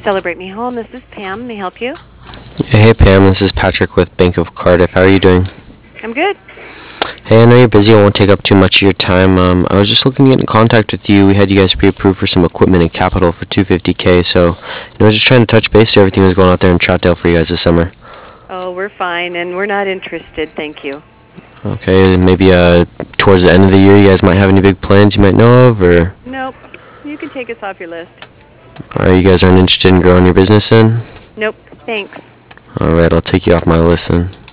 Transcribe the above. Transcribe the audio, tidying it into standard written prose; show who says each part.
Speaker 1: Celebrate Me Home. This is Pam. May I help you?
Speaker 2: Hey Pam, this is Patrick with Bank of Cardiff. How are you doing?
Speaker 1: I'm good.
Speaker 2: Hey, I know you're busy. I won't take up too much of your time. I was just looking to get in contact with you. We had you guys pre-approved for some equipment and capital for 250K. So, I was just trying to touch base. See everything was going out there in Troutdale for you guys this summer.
Speaker 1: Oh, we're fine, and we're not interested. Thank you.
Speaker 2: Okay, maybe towards the end of the year, you guys might have any big plans you might know of, or
Speaker 1: Nope. You can take us off your list.
Speaker 2: you guys aren't interested in growing your business then?
Speaker 1: Nope. Thanks.
Speaker 2: All right, I'll take you off my list then.